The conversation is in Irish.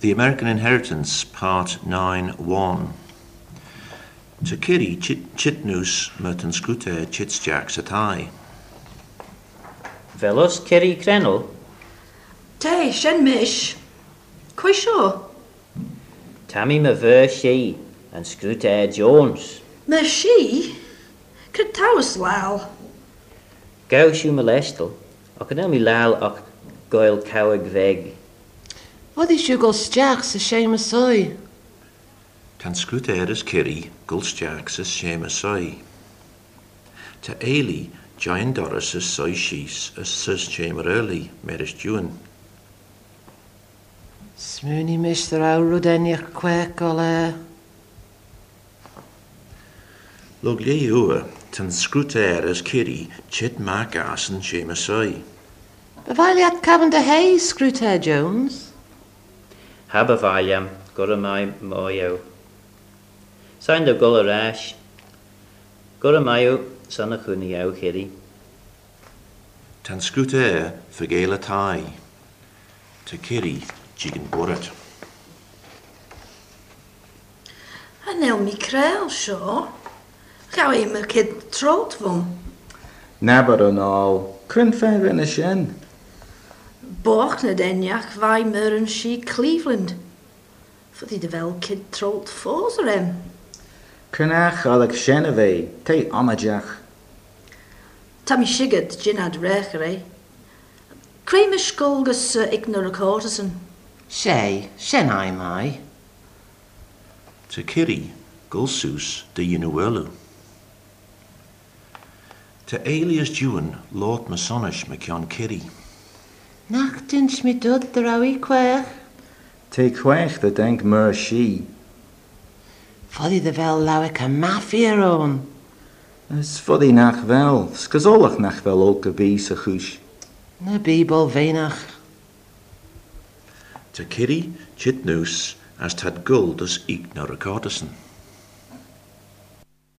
The American Inheritance, Part 9.1. To Kiri chitnus merton scrute chitsjacks at I. Velos Kiri Krenel? Te, shen mish. Quai sure? Tammy me ver she and Scrute Jones. Me she? Could taus lal. Gaus you molestel, och an mi lal och goil cowig veg. Wat is je golstjachs a shame soy? Tan scrute as Kiri, gulstjacks as shame soy. To Ailey, giant Doris as soy shees as sus shame early, meris June. Smoony Mr. Aurudeniach quack ole. Loglie uwe, tan scrute as Kiri, chit mark as and shame soy. Bevaliat cabin de hay, Scrute Jones. Habavaliam, Goramai Moyo. Signed a gulla rash. Goramayo, son of Huniao Kiri. Tan scrute vergela tai. To Kiri, jigen boret. En el mi krel, sure. Gauw je me kid trolt vom. Nabber an all. Cryn fan in a shen. Borg na denjach vai mer een she Cleveland. For die de wel kid trolt fozer hem. Crynach alec shenave. Te amajach. Tammy shigad ginad rechere. Creme skulgus ignore courtesan. Shay, shen I mai. To Kiri, gulsus de Yinuelu. To Alias Juan, Lord Masonish McKeon Kiri. Nachtins mi dud der awi quach. Te quech the denk mer she. Foddy de vel lauwek a mafia on. Is foddy nach wel. Skazolach nach wel ook a bees a chush. Na bibel venach. To Kiri, chitnus, as tad guld as ignore Cordison.